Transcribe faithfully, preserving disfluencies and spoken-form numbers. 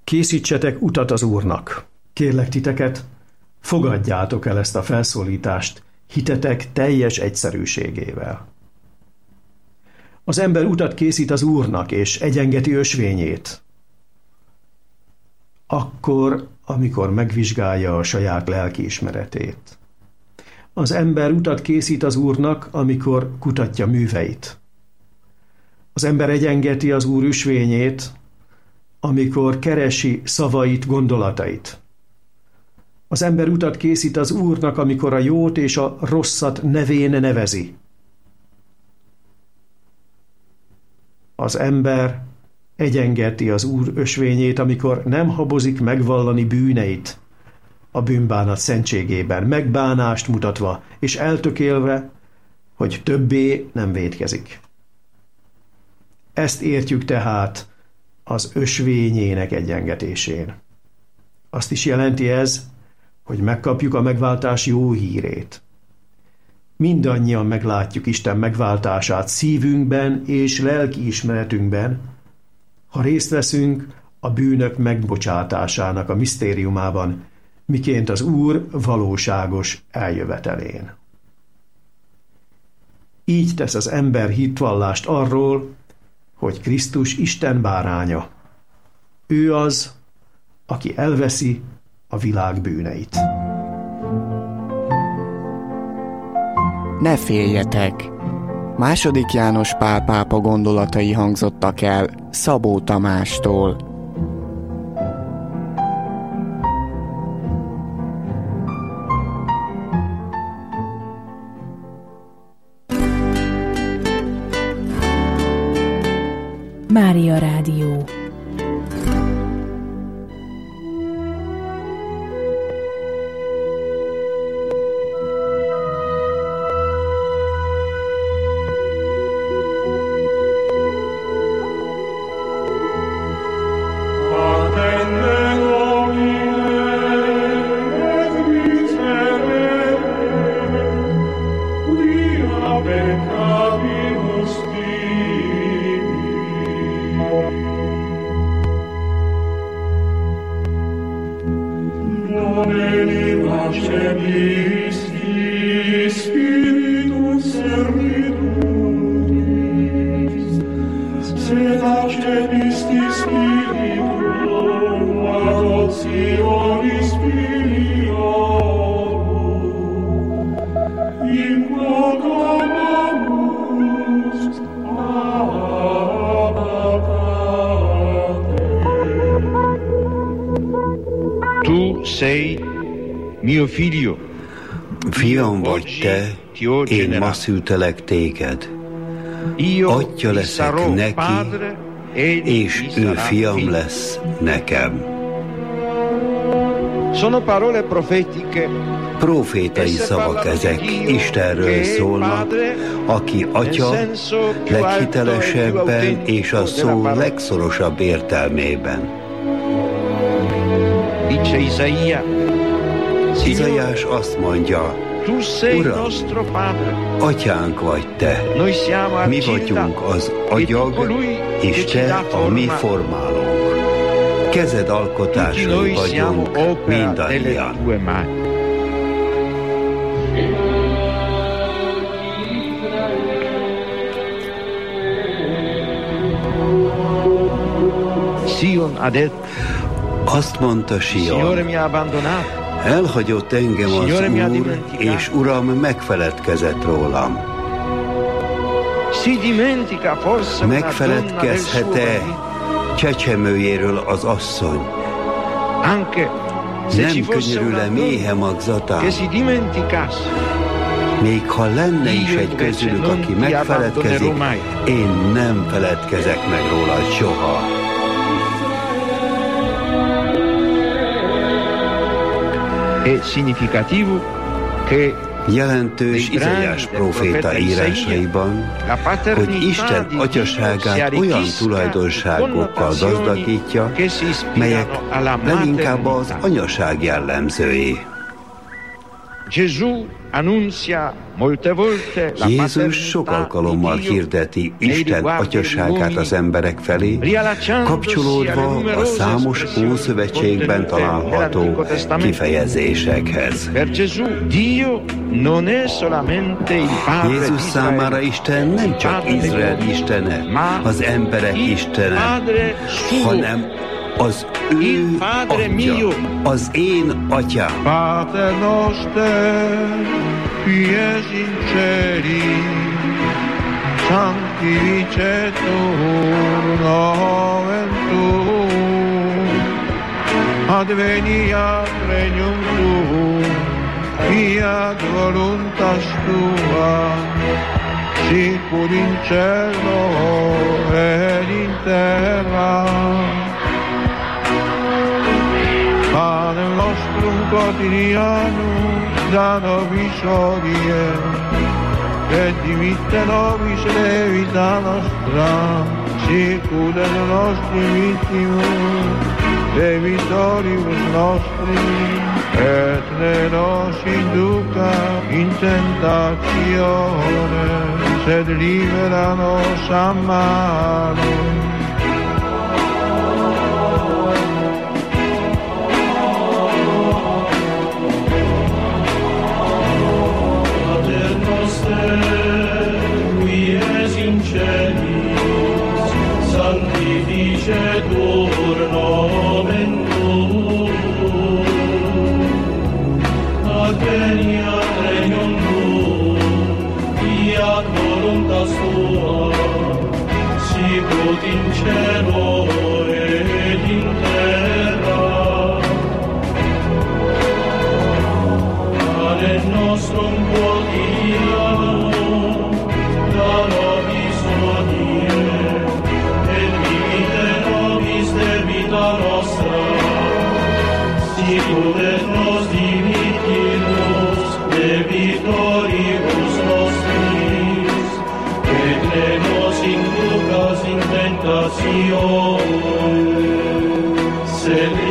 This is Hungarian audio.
Készítsetek utat az Úrnak. Kérlek titeket, fogadjátok el ezt a felszólítást hitetek teljes egyszerűségével. Az ember utat készít az Úrnak, és egyengeti ösvényét. Akkor, amikor megvizsgálja a saját lelkiismeretét. Az ember utat készít az Úrnak, amikor kutatja műveit. Az ember egyengeti az Úr ösvényét, amikor keresi szavait, gondolatait. Az ember utat készít az Úrnak, amikor a jót és a rosszat nevén nevezi. Az ember egyengeti az Úr ösvényét, amikor nem habozik megvallani bűneit a bűnbánat szentségében, megbánást mutatva és eltökélve, hogy többé nem vétkezik. Ezt értjük tehát az ösvényének egyengetésén. Azt is jelenti ez, hogy megkapjuk a megváltás jó hírét. Mindannyian meglátjuk Isten megváltását szívünkben és lelkiismeretünkben, ha részt veszünk a bűnök megbocsátásának a misztériumában, miként az Úr valóságos eljövetelén. Így tesz az ember hitvallást arról, hogy Krisztus Isten báránya. Ő az, aki elveszi a világ bűneit. Ne féljetek! Második János Pál pápa gondolatai hangzottak el Szabó Tamástól. Mária Rádió. Fiam vagy te, én ma szültelek téged. Atya leszek neki, és ő fiam lesz nekem. Profétai szavak ezek, Istenről szólnak, aki atya leghitelesebben és a szó legszorosabb értelmében. Izaiás azt mondja, Uram, atyánk vagy te, mi vagyunk az agyag, és te a mi formálónk. Kezed alkotásai vagyunk mindannyian. Azt mondta Sion, elhagyott engem az Úr, és Uram megfeledkezett rólam. Megfeledkezhet-e csecsemőjéről az asszony? Nem könyörül-e méhe magzatán? Még ha lenne is egy közülük, aki megfeledkezik, én nem feledkezek meg róla soha. Jelentős Izaiás próféta írásaiban, hogy Isten atyaságát olyan tulajdonságokkal gazdagítja, melyek leginkább az anyaság jellemzői. Jézus sok alkalommal hirdeti Isten atyaságát az emberek felé, kapcsolódva a számos Ószövetségben található kifejezésekhez. Jézus számára Isten nem csak Izrael istene, az emberek istene, hanem az ő atya, az én atyám. Pater noster, qui es in celi, sanctificetur nomen tuum, adveniat regnum tuum, fiat voluntas tua, sicur in cielo et in terra. Panem nostrum quotidianum da nobis hodie, et dimitte nobis levita nostra, sicut et nostri vittimus, debitoribus nostri, et ne nos induca in tentatione, sed libera nos a malo. Sanctificetur nomen tuum, adveniat regnum tuum, fiat voluntas tua, sicut in cielo et in terra. Panem nostrum quotidianum da nobis hodie, nostra, sicut et nos dimittimus debitoribus nostris, et ne nos inducas in tentatione, sed